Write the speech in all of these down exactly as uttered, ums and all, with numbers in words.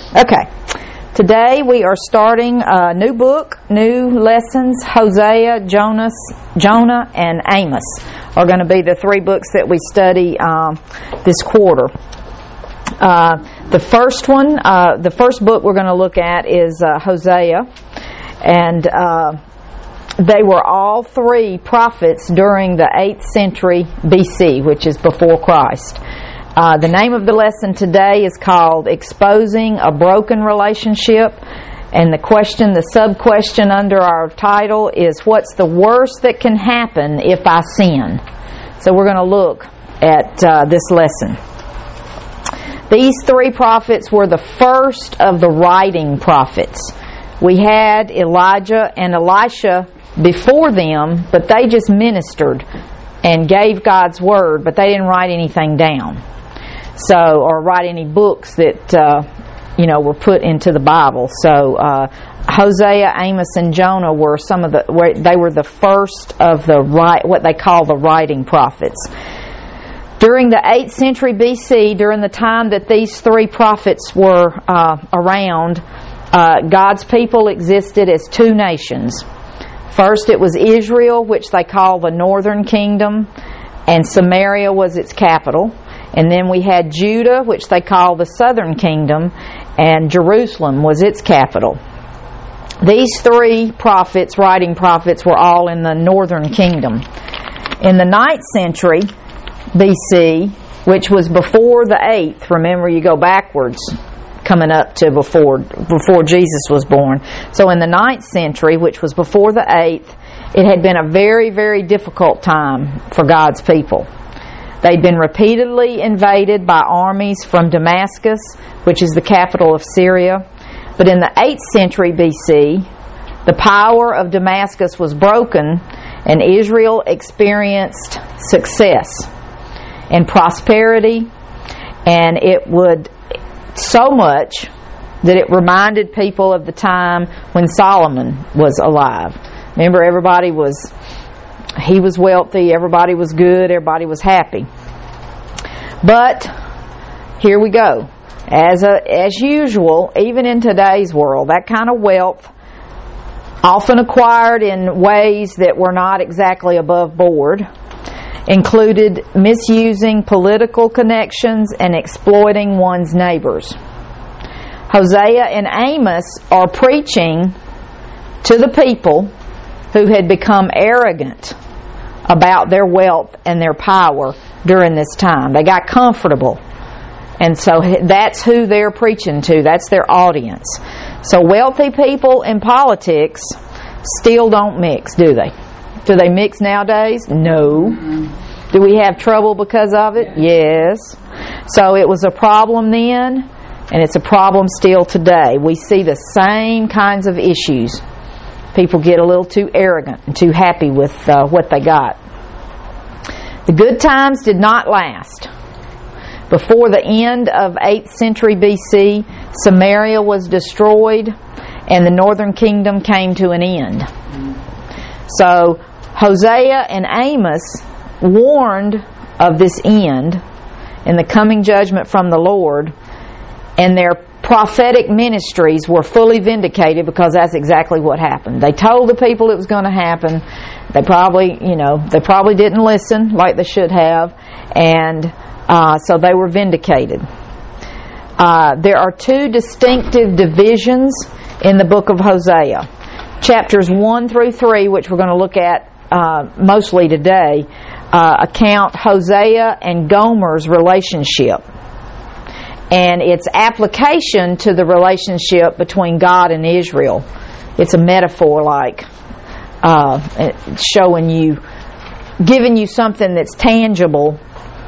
Okay, today we are starting a new book, new lessons. Hosea, Jonas, Jonah, and Amos are going to be the three books that we study um, this quarter. Uh, the first one, uh, the first book we're going to look at is uh, Hosea, and uh, they were all three prophets during the eighth century B C, which is before Christ. Uh, the name of the lesson today is called Exposing a Broken Relationship, and the question, the sub-question under our title is, what's the worst that can happen if I sin? So we're going to look at uh, this lesson. These three prophets were the first of the writing prophets. We had Elijah and Elisha before them, but they just ministered and gave God's word, but they didn't write anything down. So, or write any books that, uh, you know, were put into the Bible. So, uh, Hosea, Amos, and Jonah were some of the, were, they were the first of the, right, what they call the writing prophets. During the eighth century B C, during the time that these three prophets were uh, around, uh, God's people existed as two nations. First, it was Israel, which they call the northern kingdom, and Samaria was its capital. And then we had Judah, which they call the southern kingdom, and Jerusalem was its capital. These three prophets, writing prophets, were all in the northern kingdom. In the ninth century B C, which was before the eighth, remember you go backwards, coming up to before before Jesus was born. So in the ninth century, which was before the eighth, it had been a very, very difficult time for God's people. They'd been repeatedly invaded by armies from Damascus, which is the capital of Syria. But in the eighth century B C, the power of Damascus was broken, and Israel experienced success and prosperity, and it would so much that it reminded people of the time when Solomon was alive. Remember, everybody was He was wealthy, everybody was good, everybody was happy. But here we go. As a, as usual, even in today's world, that kind of wealth, often acquired in ways that were not exactly above board, included misusing political connections and exploiting one's neighbors. Hosea and Amos are preaching to the people who had become arrogant about their wealth and their power during this time. They got comfortable, and so that's who they're preaching to. That's their audience. So wealthy people in politics still don't mix, do they? Do they mix nowadays? No. Do we have trouble because of it? Yes. So it was a problem then, and it's a problem still today. We see the same kinds of issues. People get a little too arrogant and too happy with uh, what they got. The good times did not last. Before the end of eighth century B C, Samaria was destroyed and the northern kingdom came to an end. So Hosea and Amos warned of this end and the coming judgment from the Lord, and their prophetic ministries were fully vindicated because that's exactly what happened. They told the people it was going to happen. They probably, you know, they probably didn't listen like they should have, and uh, so they were vindicated. Uh, there are two distinctive divisions in the book of Hosea. Chapters one through three, which we're going to look at uh, mostly today, uh, account Hosea and Gomer's relationship and its application to the relationship between God and Israel. It's a metaphor, like uh, showing you, giving you something that's tangible,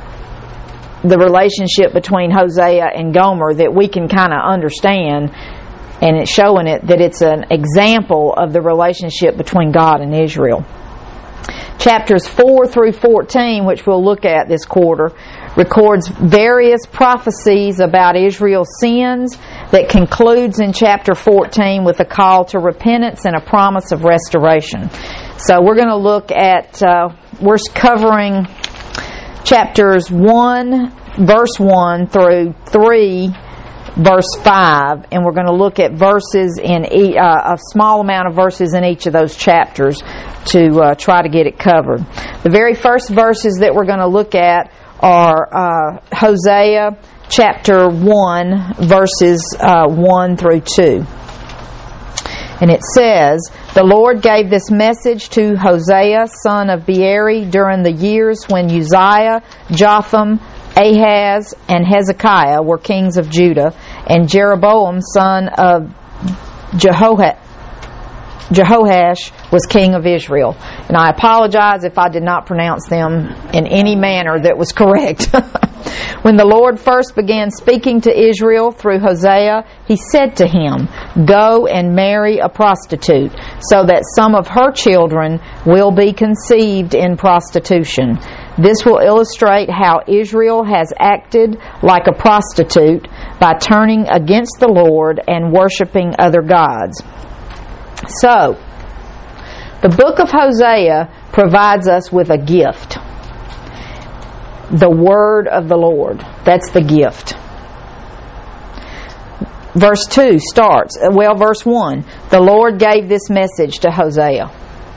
the relationship between Hosea and Gomer that we can kind of understand, and it's showing it that it's an example of the relationship between God and Israel. Chapters four through fourteen, which we'll look at this quarter, records various prophecies about Israel's sins that concludes in chapter fourteen with a call to repentance and a promise of restoration. So we're going to look at, uh, we're covering chapters one, verse one through three, verse five, and we're going to look at verses in e- uh, a small amount of verses in each of those chapters to uh, try to get it covered. The very first verses that we're going to look at are uh, Hosea chapter one, verses uh, one through two. And it says, "The Lord gave this message to Hosea, son of Beeri, during the years when Uzziah, Jotham, Ahaz, and Hezekiah were kings of Judah, and Jeroboam, son of Jehoash, Jehoash was king of Israel." And I apologize if I did not pronounce them in any manner that was correct. "When the Lord first began speaking to Israel through Hosea, he said to him, 'Go and marry a prostitute, so that some of her children will be conceived in prostitution. This will illustrate how Israel has acted like a prostitute by turning against the Lord and worshiping other gods.'" So, the book of Hosea provides us with a gift. The word of the Lord. That's the gift. Verse two starts, well, verse one, "The Lord gave this message to Hosea."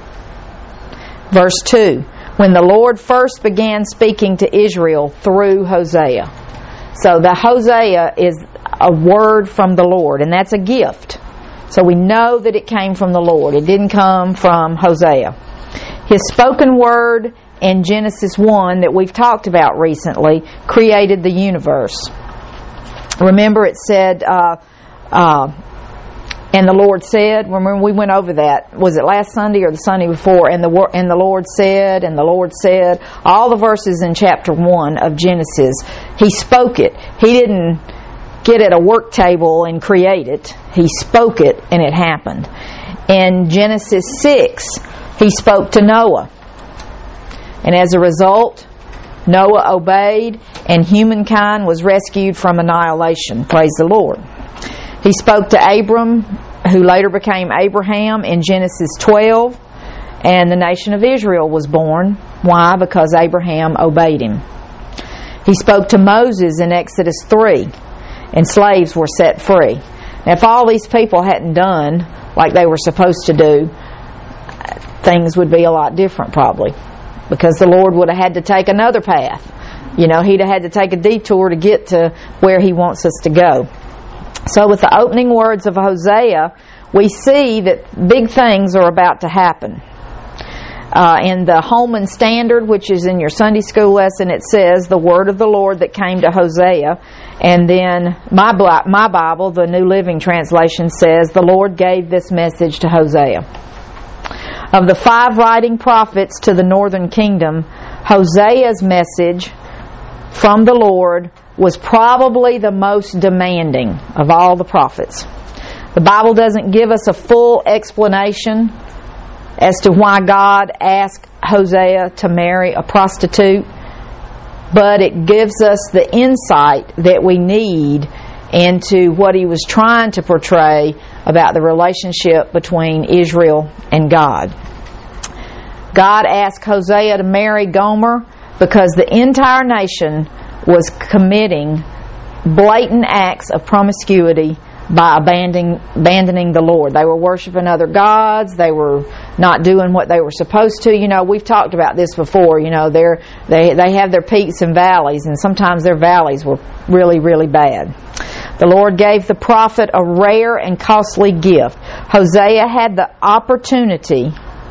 Verse two, "When the Lord first began speaking to Israel through Hosea." So the Hosea is a word from the Lord, and that's a gift. So we know that it came from the Lord. It didn't come from Hosea. His spoken word in Genesis one that we've talked about recently created the universe. Remember it said, uh, uh, and the Lord said, remember we went over that, was it last Sunday or the Sunday before, and the and the Lord said, and the Lord said, all the verses in chapter one of Genesis, He spoke it. He didn't get at a work table and create it. He spoke it and it happened. In Genesis six, He spoke to Noah. And as a result, Noah obeyed and humankind was rescued from annihilation. Praise the Lord. He spoke to Abram, who later became Abraham, in Genesis twelve, and the nation of Israel was born. Why? Because Abraham obeyed Him. He spoke to Moses in Exodus three, and slaves were set free. Now, if all these people hadn't done like they were supposed to do, things would be a lot different probably, because the Lord would have had to take another path. You know, He'd have had to take a detour to get to where He wants us to go. So with the opening words of Hosea, we see that big things are about to happen. Uh, in the Holman Standard, which is in your Sunday school lesson, it says, "The word of the Lord that came to Hosea." And then my my Bible, the New Living Translation, says, "The Lord gave this message to Hosea." Of the five writing prophets to the northern kingdom, Hosea's message from the Lord was probably the most demanding of all the prophets. The Bible doesn't give us a full explanation as to why God asked Hosea to marry a prostitute, but it gives us the insight that we need into what He was trying to portray about the relationship between Israel and God. God asked Hosea to marry Gomer because the entire nation was committing blatant acts of promiscuity by abandoning, abandoning the Lord. They were worshiping other gods. They were not doing what they were supposed to. You know, we've talked about this before. You know, they're, they they have their peaks and valleys, and sometimes their valleys were really, really bad. The Lord gave the prophet a rare and costly gift. Hosea had the opportunity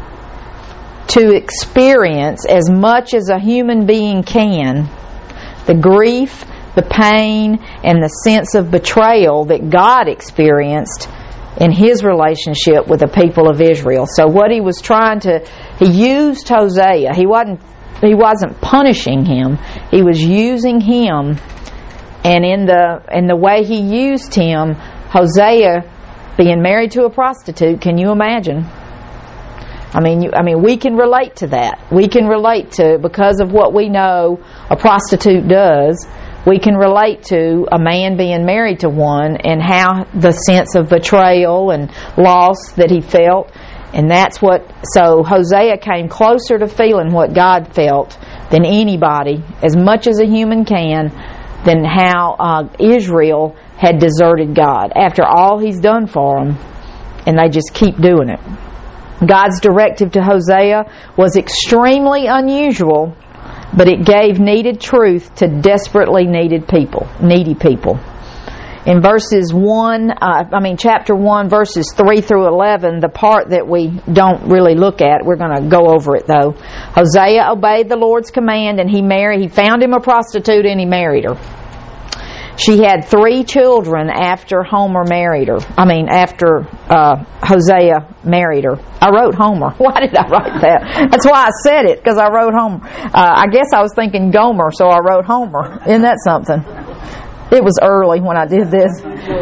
to experience, as much as a human being can, the grief, the pain, and the sense of betrayal that God experienced in His relationship with the people of Israel. So what He was trying to, He used Hosea. He wasn't, he wasn't punishing him. He was using him, and in the in the way He used him, Hosea being married to a prostitute, can you imagine? I mean, you, I mean, we can relate to that. We can relate to, because of what we know a prostitute does, we can relate to a man being married to one and how the sense of betrayal and loss that he felt. And that's what, so Hosea came closer to feeling what God felt than anybody, as much as a human can, than how uh, Israel had deserted God after all he's done for them, and they just keep doing it. God's directive to Hosea was extremely unusual, but it gave needed truth to desperately needed people, needy people. In verses one, uh, I mean chapter one, verses three through eleven, the part that we don't really look at, we're going to go over it though. Hosea obeyed the Lord's command, and he married. He found him a prostitute, and he married her. She had three children after Homer married her. I mean, after uh, Hosea married her. I wrote Homer. Why did I write that? That's why I said it, because I wrote Homer. Uh, I guess I was thinking Gomer, so I wrote Homer. Isn't that something? It was early when I did this.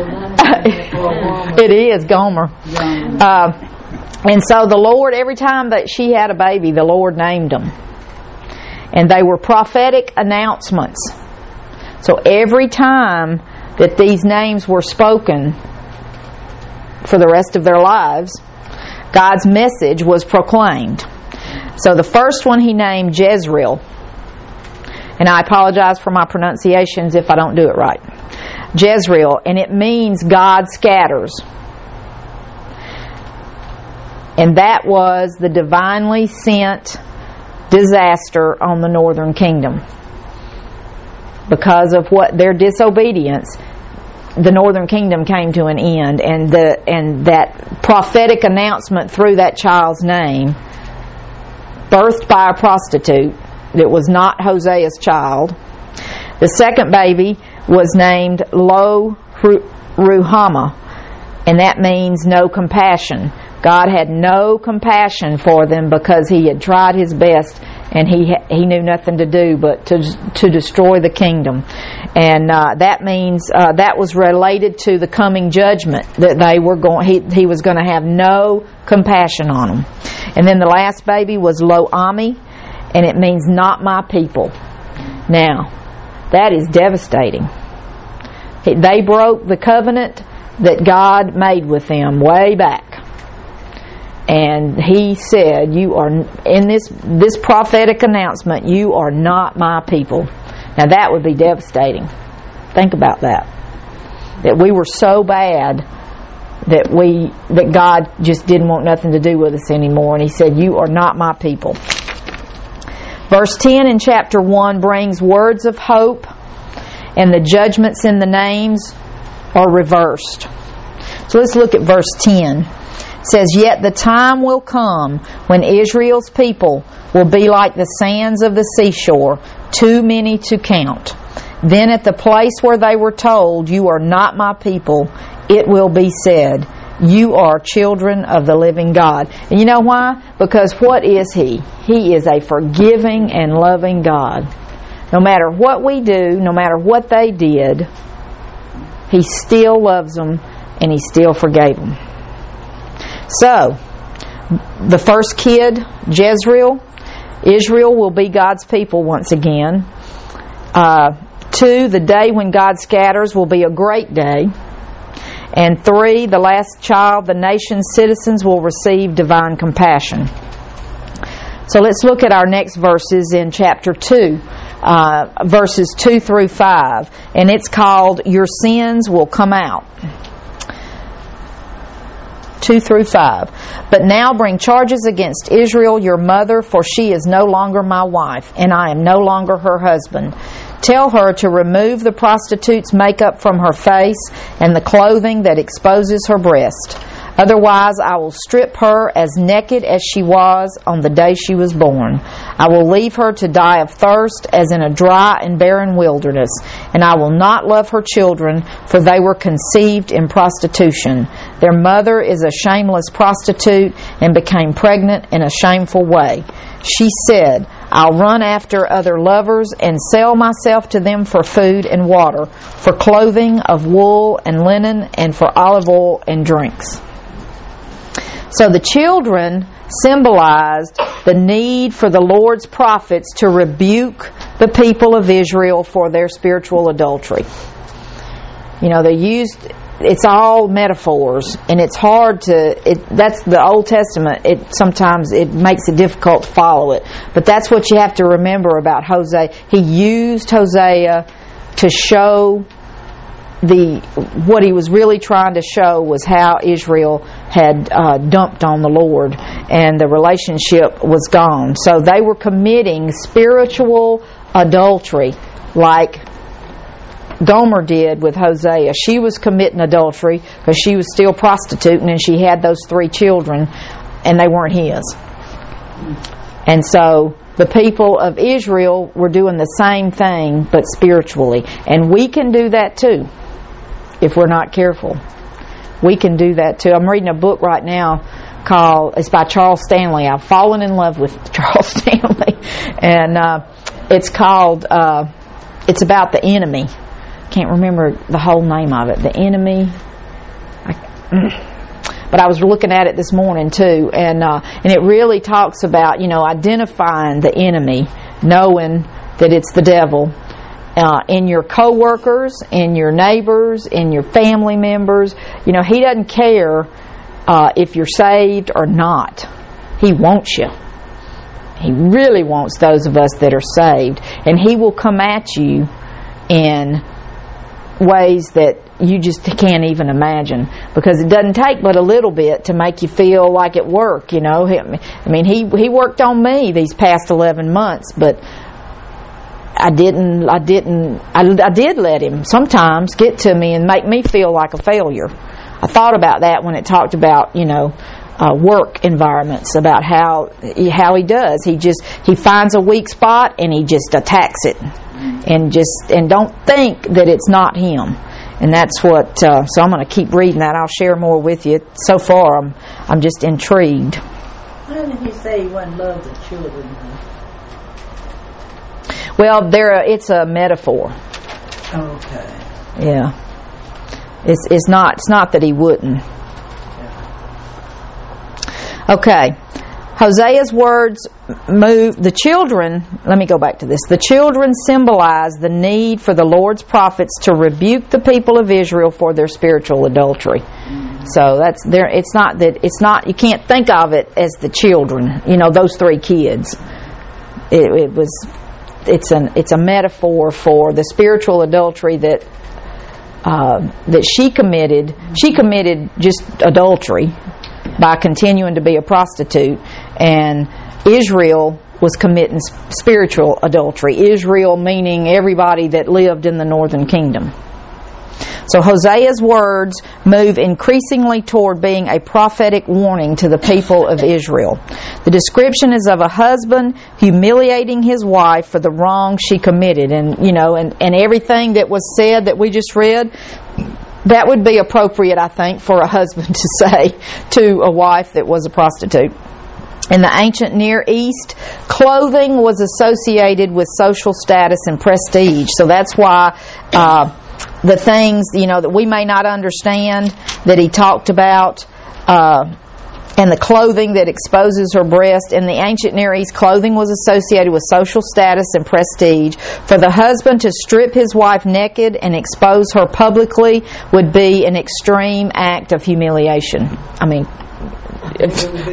It is Gomer. Uh, and so the Lord, every time that she had a baby, the Lord named them. And they were prophetic announcements. So every time that these names were spoken for the rest of their lives, God's message was proclaimed. So the first one he named Jezreel. And I apologize for my pronunciations if I don't do it right. Jezreel, and it means God scatters. And that was the divinely sent disaster on the northern kingdom. Because of what their disobedience, the northern kingdom came to an end, and the and that prophetic announcement through that child's name, birthed by a prostitute, that was not Hosea's child. The second baby was named Lo Ruhamah, and that means no compassion. God had no compassion for them because he had tried his best, and he he knew nothing to do but to to destroy the kingdom. And uh, that means uh, that was related to the coming judgment, that they were going. He he was going to have no compassion on them. And then the last baby was Lo-Ami, and it means not my people. Now, that is devastating. They broke the covenant that God made with them way back. And he said, you are, in this this prophetic announcement, you are not my people. Now that would be devastating. Think about that. That we were so bad that we that God just didn't want nothing to do with us anymore. And he said, you are not my people. Verse ten in chapter one brings words of hope, and the judgments in the names are reversed. So let's look at verse ten. It says, yet the time will come when Israel's people will be like the sands of the seashore, too many to count. Then at the place where they were told, you are not my people, it will be said, you are children of the living God. And you know why? Because what is he? He is a forgiving and loving God. No matter what we do, no matter what they did, he still loves them, and he still forgave them. So, the first kid, Jezreel, Israel will be God's people once again. Uh, two, the day when God scatters will be a great day. And three, the last child, the nation's citizens will receive divine compassion. So let's look at our next verses in chapter two, uh, verses two through five. And it's called, Your Sins Will Come Out. two through five. But now bring charges against Israel, your mother, for she is no longer my wife, and I am no longer her husband. Tell her to remove the prostitute's makeup from her face and the clothing that exposes her breast. Otherwise, I will strip her as naked as she was on the day she was born. I will leave her to die of thirst as in a dry and barren wilderness, and I will not love her children, for they were conceived in prostitution. Their mother is a shameless prostitute and became pregnant in a shameful way. She said, I'll run after other lovers and sell myself to them for food and water, for clothing of wool and linen, and for olive oil and drinks. So the children symbolized the need for the Lord's prophets to rebuke the people of Israel for their spiritual adultery. You know, they used, it's all metaphors, and it's hard to, it, that's the Old Testament, it sometimes it makes it difficult to follow it. But that's what you have to remember about Hosea. He used Hosea to show the what he was really trying to show was how Israel had uh, dumped on the Lord, and the relationship was gone. So they were committing spiritual adultery, like Gomer did with Hosea. She was committing adultery because she was still prostituting, and she had those three children, and they weren't his. And so the people of Israel were doing the same thing, but spiritually. And we can do that too, if we're not careful. We can do that too. I'm reading a book right now called, it's by Charles Stanley. I've fallen in love with Charles Stanley. And uh, it's called, uh, it's about the enemy. Can't remember the whole name of it. The Enemy. I, But I was looking at it this morning too, and uh, and it really talks about, you know, identifying the enemy, knowing that it's the devil, uh, in your coworkers, in your neighbors, in your family members. You know, he doesn't care uh, if you're saved or not. He wants you. He really wants those of us that are saved, and he will come at you in ways that you just can't even imagine, because it doesn't take but a little bit to make you feel like at work, you know. I mean, he he worked on me these past eleven months, but I didn't, I didn't, I, I did let him sometimes get to me and make me feel like a failure. I thought about that when it talked about, you know, uh, work environments, about how how he does. He just, he finds a weak spot and he just attacks it, and just, and don't think that it's not him. And that's what, uh, so I'm going to keep reading that. I'll share more with you. So far, I'm I'm just intrigued. Why did he say he wouldn't love the children? Well, there, it's a metaphor. Okay. Yeah. It's it's not it's not that he wouldn't. Okay. Hosea's words move the children. Let me go back to this. The children symbolize the need for the Lord's prophets to rebuke the people of Israel for their spiritual adultery. Mm-hmm. So that's there. It's not that it's not. You can't think of it as the children. You know, those three kids. It, it was. It's an. It's a metaphor for the spiritual adultery that uh, that she committed. She committed just adultery by continuing to be a prostitute, and Israel was committing spiritual adultery. Israel meaning everybody that lived in the northern kingdom. So Hosea's words move increasingly toward being a prophetic warning to the people of Israel. The description is of a husband humiliating his wife for the wrong she committed, and you know, and, and everything that was said that we just read, that would be appropriate, I think, for a husband to say to a wife that was a prostitute. In the ancient Near East, clothing was associated with social status and prestige. So that's why uh, the things, you know, that we may not understand that he talked about, uh, and the clothing that exposes her breast. In the ancient Near East, clothing was associated with social status and prestige. For the husband to strip his wife naked and expose her publicly would be an extreme act of humiliation. I mean, I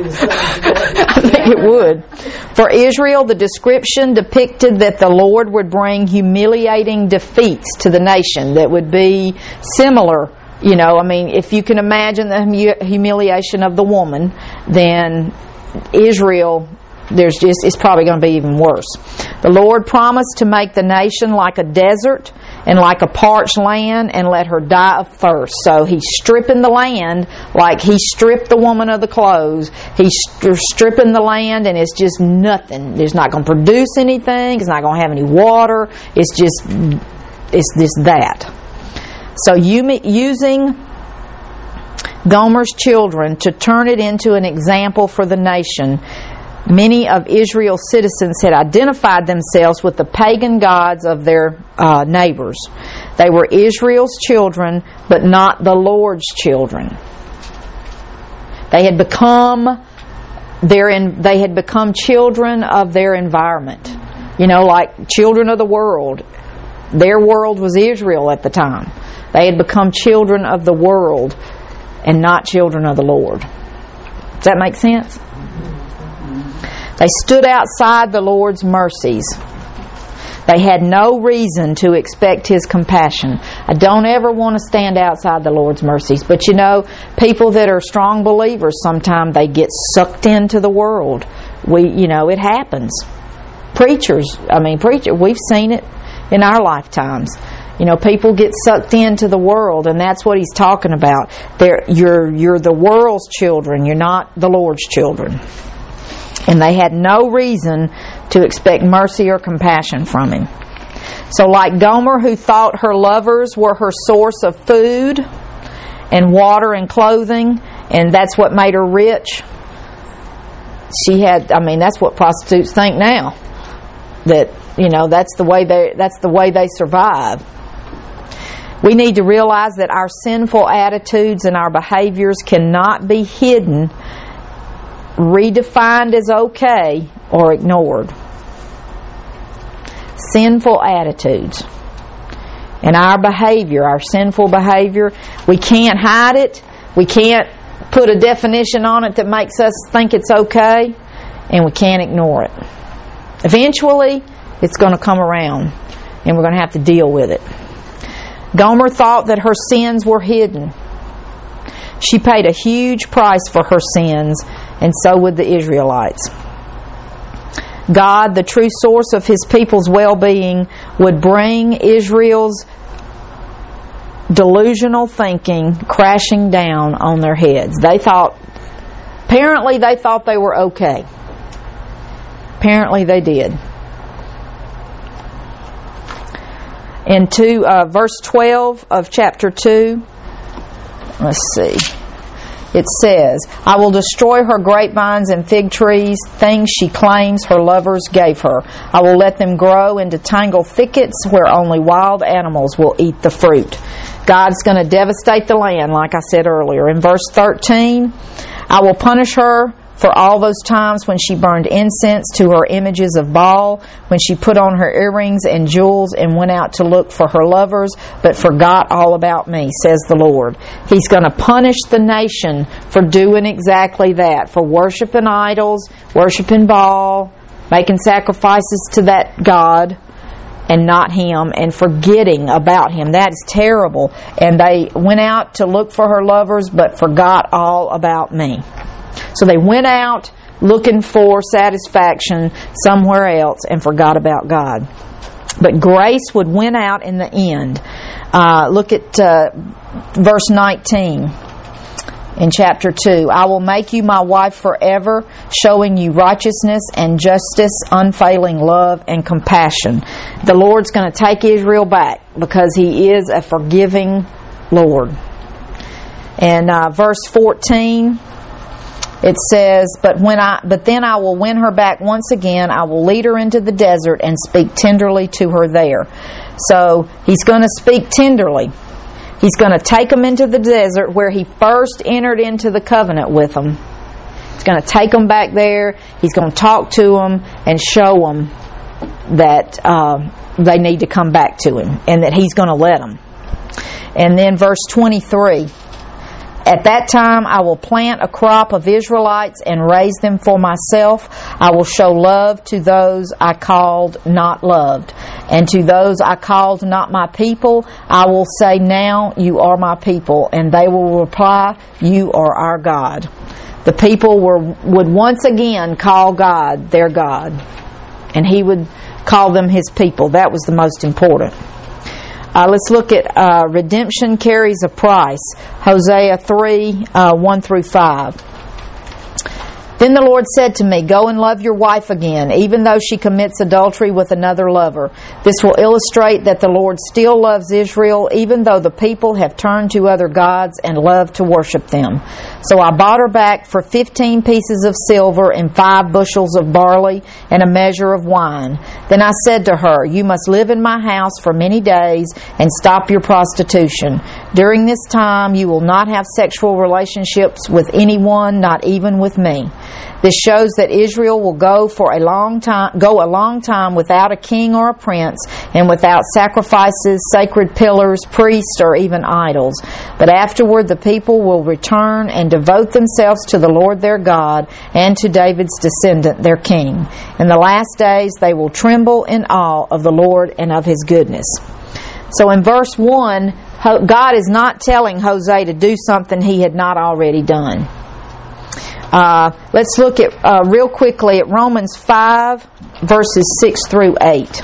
think it would. For Israel, the description depicted that the Lord would bring humiliating defeats to the nation that would be similar. You know, I mean, if you can imagine the humiliation of the woman, then Israel, there's just, it's probably going to be even worse. The Lord promised to make the nation like a desert and like a parched land and let her die of thirst. So he's stripping the land like he stripped the woman of the clothes. He's stripping the land, and it's just nothing. It's not going to produce anything. It's not going to have any water. It's just, it's just that. So you, using Gomer's children to turn it into an example for the nation, many of Israel's citizens had identified themselves with the pagan gods of their uh, neighbors. They were Israel's children, but not the Lord's children. They had become their in, they had become children of their environment. You know, like children of the world. Their world was Israel at the time. They had become children of the world and not children of the Lord. Does that make sense? They stood outside the Lord's mercies. They had no reason to expect His compassion. I don't ever want to stand outside the Lord's mercies. But you know, people that are strong believers, sometimes they get sucked into the world. We, you know, it happens. Preachers, I mean, preacher, we've seen it in our lifetimes. You know, people get sucked into the world, and that's what He's talking about. They're, you're, you're the world's children. You're not the Lord's children. And they had no reason to expect mercy or compassion from Him. So like Gomer, who thought her lovers were her source of food and water and clothing, and that's what made her rich, she had, I mean, that's what prostitutes think now. That, you know, that's the way they, that's the way they survive. We need to realize that our sinful attitudes and our behaviors cannot be hidden, redefined as okay, or ignored. Sinful attitudes and our behavior, our sinful behavior, we can't hide it. We can't put a definition on it that makes us think it's okay, and we can't ignore it. Eventually, it's going to come around, and we're going to have to deal with it. Gomer thought that her sins were hidden. She paid a huge price for her sins, and so would the Israelites. God, the true source of His people's well-being, would bring Israel's delusional thinking crashing down on their heads. They thought, apparently they thought they were okay. Apparently they did. In two, uh, verse twelve of chapter two, let's see. It says, I will destroy her grapevines and fig trees, things she claims her lovers gave her. I will let them grow into tangled thickets where only wild animals will eat the fruit. God's going to devastate the land, like I said earlier. In verse thirteen, I will punish her for all those times when she burned incense to her images of Baal, when she put on her earrings and jewels and went out to look for her lovers, but forgot all about me, says the Lord. He's going to punish the nation for doing exactly that, for worshiping idols, worshiping Baal, making sacrifices to that God and not Him, and forgetting about Him. That is terrible. And they went out to look for her lovers, but forgot all about me. So they went out looking for satisfaction somewhere else and forgot about God. But grace would win out in the end. Uh, look at uh, verse nineteen in chapter two. I will make you my wife forever, showing you righteousness and justice, unfailing love and compassion. The Lord's going to take Israel back because He is a forgiving Lord. And uh, verse fourteen, it says, but when I, but then I will win her back once again. I will lead her into the desert and speak tenderly to her there. So He's going to speak tenderly. He's going to take them into the desert where He first entered into the covenant with them. He's going to take them back there. He's going to talk to them and show them that uh, they need to come back to Him and that He's going to let them. And then verse twenty-three. At that time I will plant a crop of Israelites and raise them for myself. I will show love to those I called not loved. And to those I called not my people, I will say, now you are my people. And they will reply, you are our God. The people were, would once again call God their God. And He would call them His people. That was the most important. Uh, let's look at uh, redemption carries a price. Hosea three, uh, one through five. Then the Lord said to me, go and love your wife again, even though she commits adultery with another lover. This will illustrate that the Lord still loves Israel, even though the people have turned to other gods and love to worship them. So I bought her back for fifteen pieces of silver and five bushels of barley and a measure of wine. Then I said to her, you must live in my house for many days and stop your prostitution. During this time you will not have sexual relationships with anyone, not even with me. This shows that Israel will go for a long time, go a long time without a king or a prince, and without sacrifices, sacred pillars, priests, or even idols. But afterward, the people will return and devote themselves to the Lord their God and to David's descendant, their king. In the last days, they will tremble in awe of the Lord and of His goodness. So in verse one, God is not telling Hosea to do something he had not already done. Uh, let's look at uh, real quickly at Romans five, verses six through eight.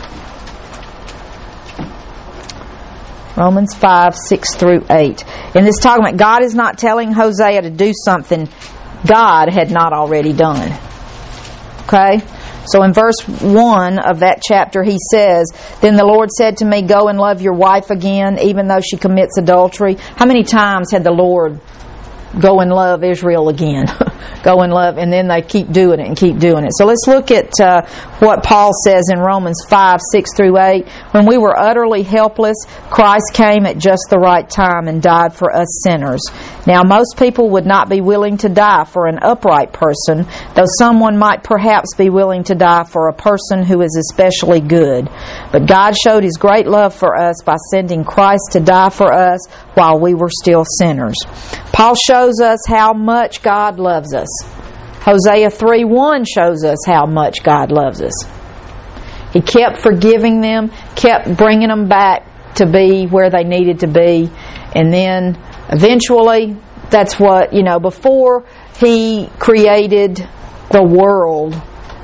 Romans five, six through eight. And this talking about God is not telling Hosea to do something God had not already done. Okay? So in verse one of that chapter, he says, "Then the Lord said to me, go and love your wife again, even though she commits adultery." How many times had the Lord go and love Israel again? Go and love, and then they keep doing it and keep doing it. So let's look at uh, what Paul says in Romans five, six through eight. "When we were utterly helpless, Christ came at just the right time and died for us sinners. Now most people would not be willing to die for an upright person, though someone might perhaps be willing to die for a person who is especially good. But God showed His great love for us by sending Christ to die for us while we were still sinners." Paul shows us how much God loves us. Hosea three one shows us how much God loves us. He kept forgiving them, kept bringing them back to be where they needed to be, and then eventually, that's what, you know, before He created the world,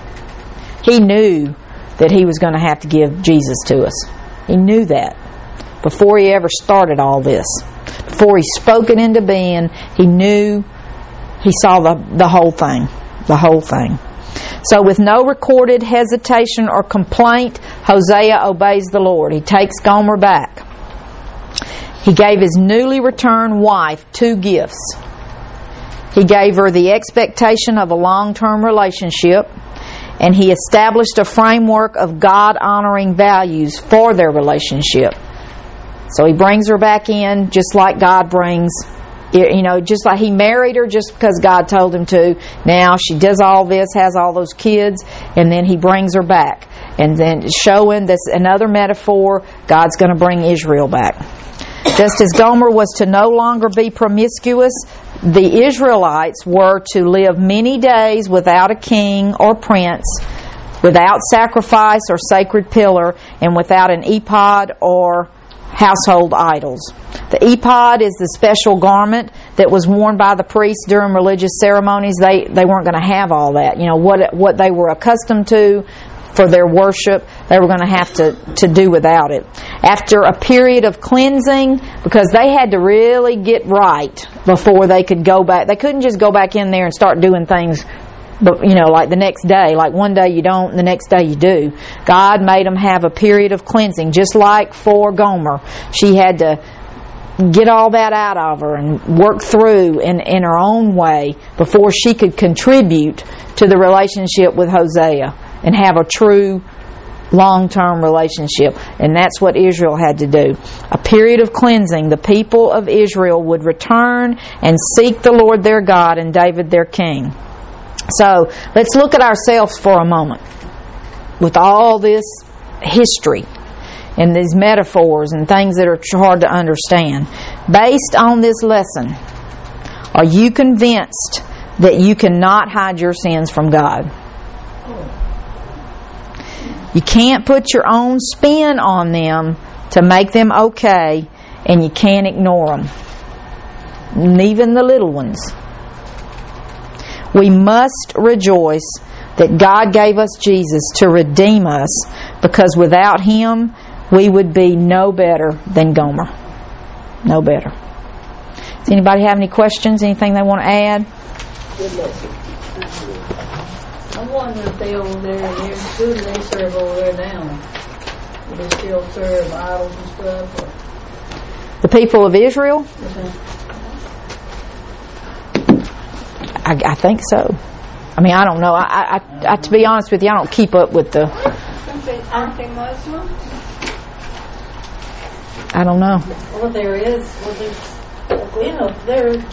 He knew that He was going to have to give Jesus to us. He knew that before He ever started all this. Before He spoke it into being, He knew, He saw the, the whole thing. The whole thing. So with no recorded hesitation or complaint, Hosea obeys the Lord. He takes Gomer back. He gave his newly returned wife two gifts. He gave her the expectation of a long-term relationship, and he established a framework of God-honoring values for their relationship. So he brings her back in just like God brings, you know, just like He married her just because God told Him to. Now she does all this, has all those kids, and then He brings her back. And then showing this another metaphor, God's going to bring Israel back. Just as Gomer was to no longer be promiscuous, the Israelites were to live many days without a king or prince, without sacrifice or sacred pillar, and without an ephod or household idols. The ephod is the special garment that was worn by the priests during religious ceremonies. They they weren't going to have all that. You know, what what they were accustomed to for their worship, they were going to have to, to do without it. After a period of cleansing, because they had to really get right before they could go back. They couldn't just go back in there and start doing things, but you know, like the next day, like one day you don't, and the next day you do. God made them have a period of cleansing, just like for Gomer. She had to get all that out of her and work through in, in her own way before she could contribute to the relationship with Hosea and have a true long-term relationship. And that's what Israel had to do. A period of cleansing. The people of Israel would return and seek the Lord their God and David their king. So let's look at ourselves for a moment. With all this history and these metaphors and things that are hard to understand, based on this lesson, are you convinced that you cannot hide your sins from God? You can't put your own spin on them to make them okay, and you can't ignore them, even the little ones. We must rejoice that God gave us Jesus to redeem us, because without Him, we would be no better than Gomer. No better. Does anybody have any questions? Anything they want to add? I wonder if they over there, who do they serve over there now? Do they still serve idols and stuff? Or? The people of Israel? I, I think so. I mean, I don't know. I, I, I, to be honest with you, I don't keep up with the... Aren't they Muslim? I don't know. Well, there is. Well, there's, you know, there